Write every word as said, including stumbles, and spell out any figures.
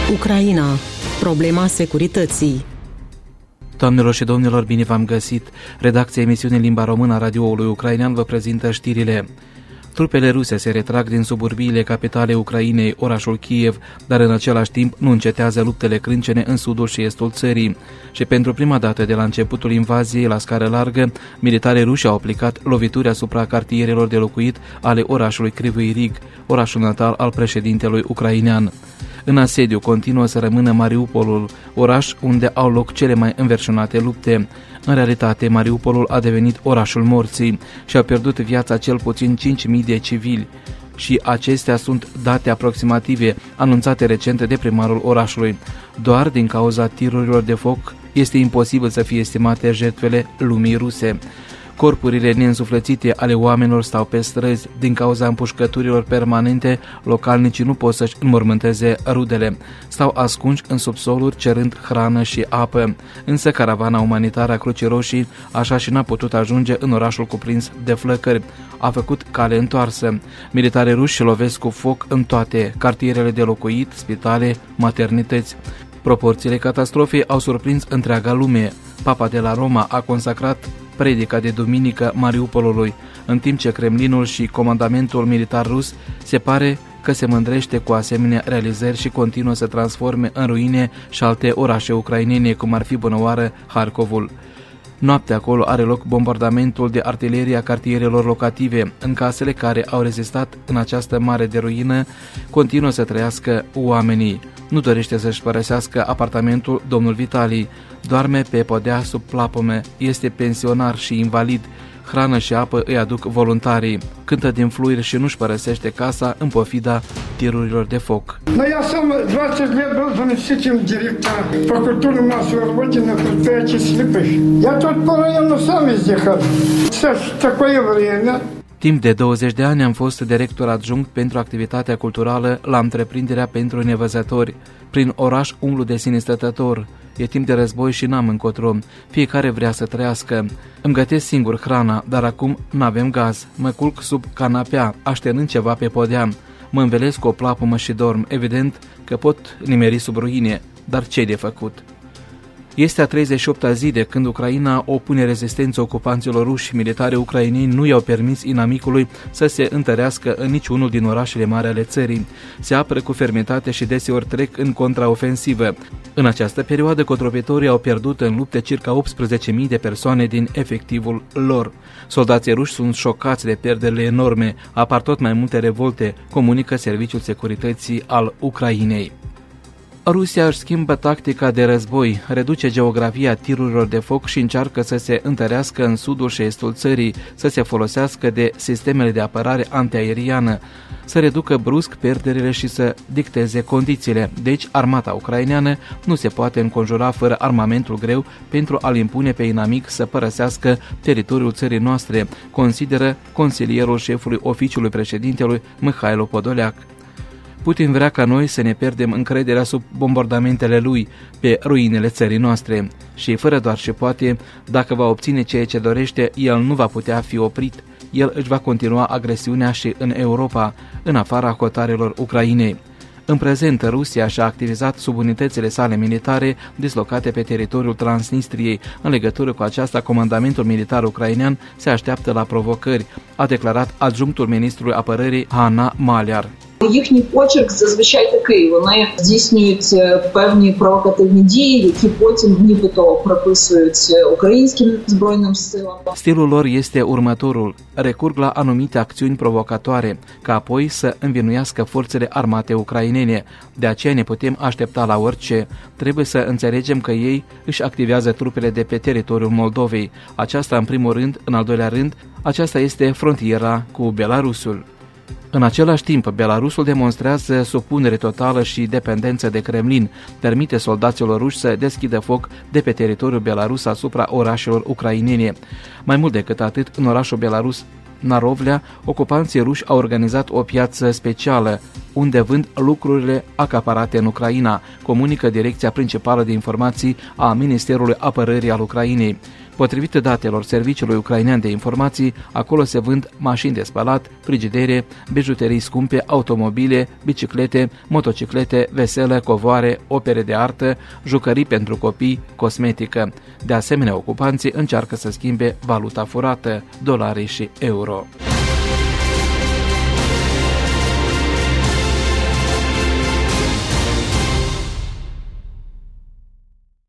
Ucraina. Problema securității. Doamnelor și domnilor, bine v-am găsit! Redacția emisiunii în limba română a radioului ucrainean vă prezintă știrile. Trupele ruse se retrag din suburbiile capitale Ucrainei, orașul Kiev, dar în același timp nu încetează luptele crâncene în sudul și estul țării. Și pentru prima dată de la începutul invaziei la scară largă, militarii ruși au aplicat lovituri asupra cartierelor de locuit ale orașului Kryvyi Rih, orașul natal al președintelui ucrainean. În asediu continuă să rămână Mariupolul, oraș unde au loc cele mai înverșunate lupte. În realitate, Mariupolul a devenit orașul morții și a pierdut viața cel puțin cinci mii de civili. Și acestea sunt date aproximative, anunțate recent de primarul orașului. Doar din cauza tirurilor de foc este imposibil să fie estimate jertfele lumii ruse. Corpurile neînsuflețite ale oamenilor stau pe străzi. Din cauza împușcăturilor permanente, localnicii nu pot să-și înmormânteze rudele. Stau ascunși în subsoluri cerând hrană și apă. Însă caravana umanitară a Crucii Roșii așa și n-a putut ajunge în orașul cuprins de flăcări. A făcut cale întoarsă. Militarii ruși lovesc cu foc în toate cartierele de locuit, spitale, maternități. Proporțiile catastrofei au surprins întreaga lume. Papa de la Roma a consacrat predica de duminică Mariupolului, în timp ce Kremlinul și comandamentul militar rus se pare că se mândrește cu asemenea realizări și continuă să transforme în ruine și alte orașe ucrainene, cum ar fi bunăoară Harkovul. Noaptea acolo are loc bombardamentul de artilerie a cartierelor locative. În casele care au rezistat în această mare de ruină continuă să trăiască oamenii. Nu dorește să-și părăsească apartamentul domnul Vitali. Doarme pe podea sub plapome, este pensionar și invalid. Hrană și apă îi aduc voluntarii. Cântă din fluier și nu-și părăsește casa în pofida tirurilor de foc. Но я сам двадцать лет был заместителем директора по культуре массовой работе на предприятии слепых. Я тут по району сам везде хожу. Сейчас такое время. Timp de douăzeci de ani am fost director adjunct pentru activitatea culturală la întreprinderea pentru nevăzători. Prin oraș umblu de sine stătător. E timp de război și n-am încotro. Fiecare vrea să trăiască. Îmi gătesc singur hrana, dar acum n-avem gaz. Mă culc sub canapea, așternând ceva pe podea. Mă învelesc cu o plapumă și dorm. Evident că pot nimeri sub ruine, dar ce de făcut? Este a treizeci și opta zi de când Ucraina opune rezistență ocupanților ruși. Militarii ucraineni nu i-au permis inamicului să se întărească în niciunul din orașele mari ale țării. Se apără cu fermitate și deseori trec în contraofensivă. În această perioadă, cotrobitorii au pierdut în lupte circa optsprezece mii de persoane din efectivul lor. Soldații ruși sunt șocați de pierderile enorme, apar tot mai multe revolte, comunică Serviciul Securității al Ucrainei. Rusia își schimbă tactica de război, reduce geografia tirurilor de foc și încearcă să se întărească în sudul și estul țării, să se folosească de sistemele de apărare antiaeriană, să reducă brusc pierderile și să dicteze condițiile. Deci, armata ucraineană nu se poate înconjura fără armamentul greu pentru a-l impune pe inamic să părăsească teritoriul țării noastre, consideră consilierul șefului oficiului președintelui Mihailo Podoleac. Putin vrea ca noi să ne pierdem încrederea sub bombardamentele lui pe ruinele țării noastre. Și fără doar și poate, dacă va obține ceea ce dorește, el nu va putea fi oprit. El își va continua agresiunea și în Europa, în afara hotarelor Ucrainei. În prezent, Rusia și-a activizat subunitățile sale militare dislocate pe teritoriul Transnistriei. În legătură cu aceasta, comandamentul militar ucrainean se așteaptă la provocări, a declarat adjunctul ministrului apărării Hanna Maliar. Їхній почерк зазвичай такий, вони здійснюють певні провокативні дії, які потім нібито приписують українським збройним силам. Stilul lor este următorul: recurg la anumite acțiuni provocatoare, ca apoi să învinuiască forțele armate ucrainene. De aceea ne putem aștepta la orice. Trebuie să înțelegem că ei își activează trupele de pe teritoriul Moldovei. Aceasta în primul rând, în al doilea rând, aceasta este frontiera cu Belarusul. În același timp, Belarusul demonstrează supunere totală și dependență de Kremlin, permite soldaților ruși să deschidă foc de pe teritoriul belarus asupra orașelor ucrainene. Mai mult decât atât, în orașul belarus Narovlea, ocupanții ruși au organizat o piață specială, unde vând lucrurile acaparate în Ucraina, comunică Direcția Principală de Informații a Ministerului Apărării al Ucrainei. Potrivit datelor Serviciului Ucrainean de Informații, acolo se vând mașini de spălat, frigidere, bijuterii scumpe, automobile, biciclete, motociclete, vesele, covoare, opere de artă, jucării pentru copii, cosmetică. De asemenea, ocupanții încearcă să schimbe valuta furată, dolari și euro.